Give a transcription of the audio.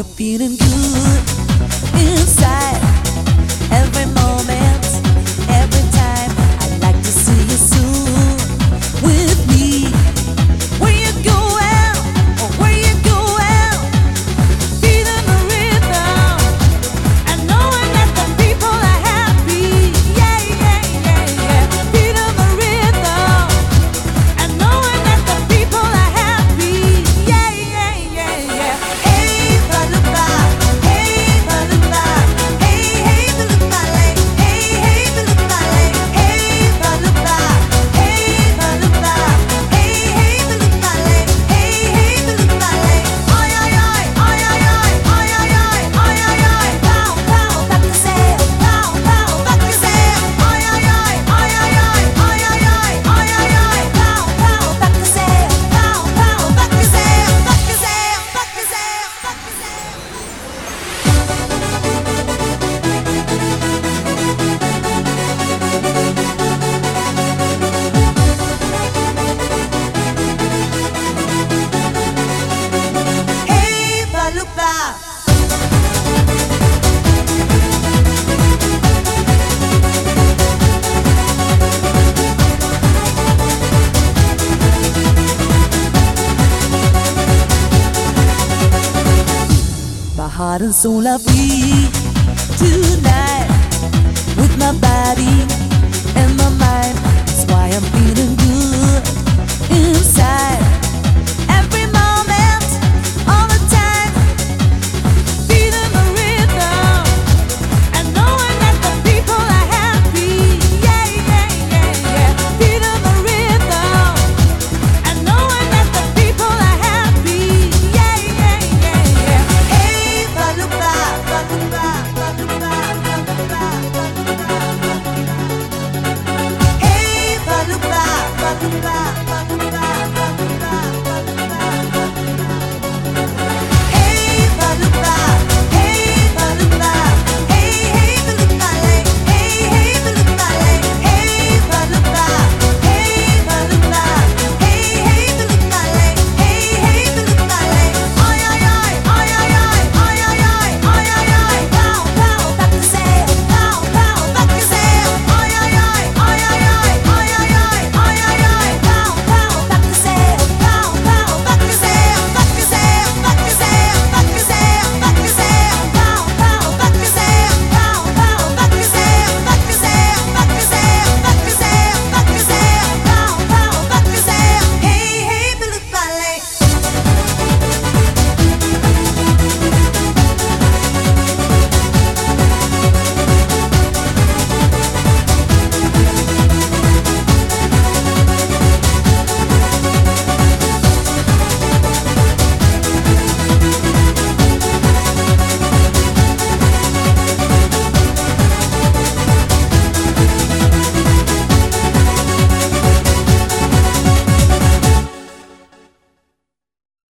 you're feeling good inside. Every moment, every time, I'd like to see you soon with me. Where you going? Or where you going? Feeling the rhythm and knowing that the people are happy. Yeah, yeah, yeah, yeah. Feeling the rhythm and knowing that the people are happy. Yeah, yeah, yeah, yeah. Hey, Baluba, hey, Baluba, hey, hey, Baluba, hey, hey, Baluba, hey, Baluba, hey, Baluba, hey, hey, Baluba, hey, hey, Baluba, ay, ay, ay, ay, ay, ay, ay, ay, ay, ay, ay, pow, pow, back to say, pow, pow, back to say, ay, ay, ay, ay, ay, ay, ay, ay, ay, ay, ay, ay, pow, pow, back to say, pow, pow, back to say, back to say, back to say, back to say. Hey, Baluba. My heart and soul are free tonight with my body.